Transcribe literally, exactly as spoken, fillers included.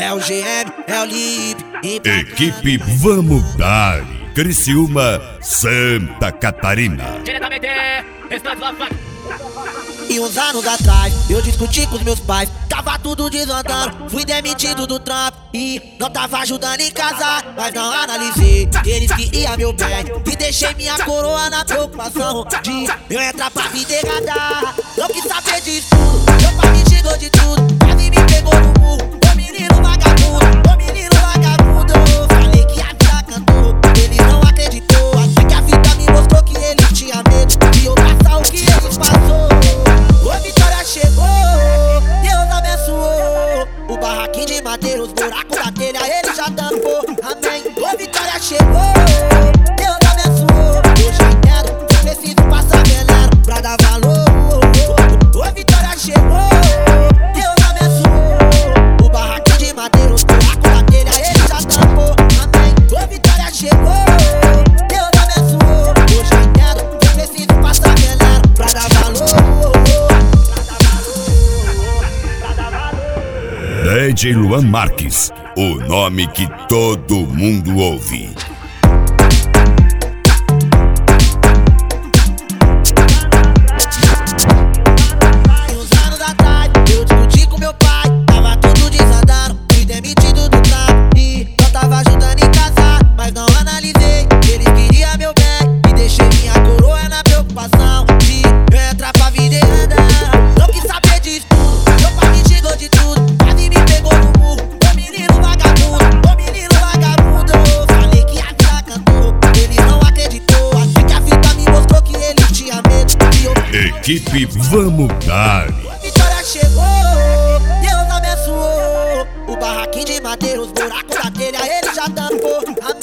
É o G M, é o Lipe. Equipe Vamos Dar, Criciúma, Santa Catarina. Diretamente, Restante lá fora. E uns anos atrás, eu discuti com os meus pais. Tava tudo desandando, fui demitido do trampo e não tava ajudando em casa, mas não analisei que eles queriam meu bem e deixei minha coroa na preocupação de eu entrar pra vida errada. Não quis saber disso tudo, meu pai me xingou de tudo, quase me pegou no burro. Ô menino vagabundo, ô menino vagabundo. Falei que a vida cantou, ele não acreditou. Até que a vida me mostrou que ele tinha medo de eu passar o que eles passou. Ô vitória chegou, Deus abençoou. O barraquinho de madeira, os buracos da telha, ele já tampou. Amém. Ô vitória chegou, Deus abençoou. Hoje eu entendo que preciso passar veneno pra dar valor. Ô vitória chegou, Deus abençoou. O barraquinho de madeira, os buracos da telha, ele já tampou. Amém. Ô vitória chegou, Deus abençoou. Hoje eu entendo que preciso passar veneno pra dar valor. D J Luan Marques, o nome que todo mundo ouve. E uns anos atrás, eu discuti com meu pai. Tava tudo desandando, fui demitido do trampo e não tava ajudando em casa, mas não analisei que eles queriam meu bem e deixei minha coroa na preocupação de eu entrar pra vida errada. Não quis saber disso tudo, meu pai me xingou de tudo, quase me pegou no burro. Ô menino vagabundo, ô menino vagabundo. Falei que a vida cantou, ele não acreditou. Até que a vida me mostrou que ele tinha medo de eu. Equipe Vamos Dar. Vitória chegou, Deus abençoou. O barraquinho de madeira, os buracos da telha, ele já tampou. Amém.